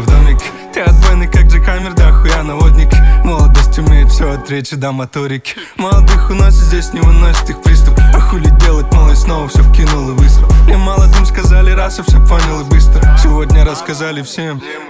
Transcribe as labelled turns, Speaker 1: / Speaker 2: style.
Speaker 1: домик. Ты отбойный, как Джекхаммер, да хуя наводник. Молодость умеет все от речи до моторики. Молодых уносит, здесь не выносит их приступ. А хули делать, малый снова все вкинул и высрал. Мне молодым сказали раз, и все понял и быстро. Сегодня рассказали всем.